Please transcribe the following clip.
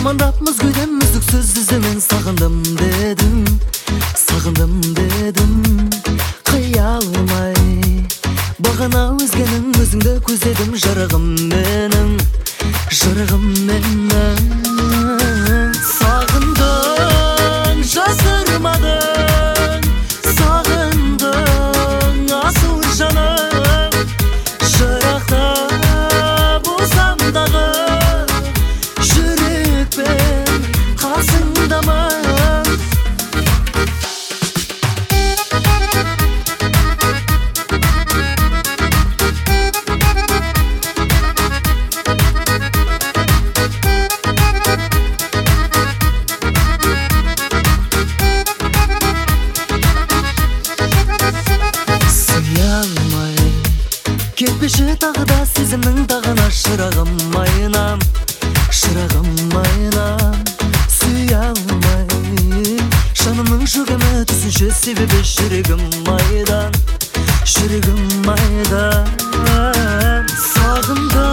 Амандапмыз күйден үздіксіз іздемен сағындым дедім қия алмай бағана өзгенің өзіңді көздедім жарығым менің сағындың жасырмадың сағындың асыл жаным жырақта болсам дағы жүрекпен қасыңдамын кетпеші тағы да сезімнің тағына шырағым айнам сүйе алмай жанымның жүгімі түсінше себебі жүрегім майдан сағындым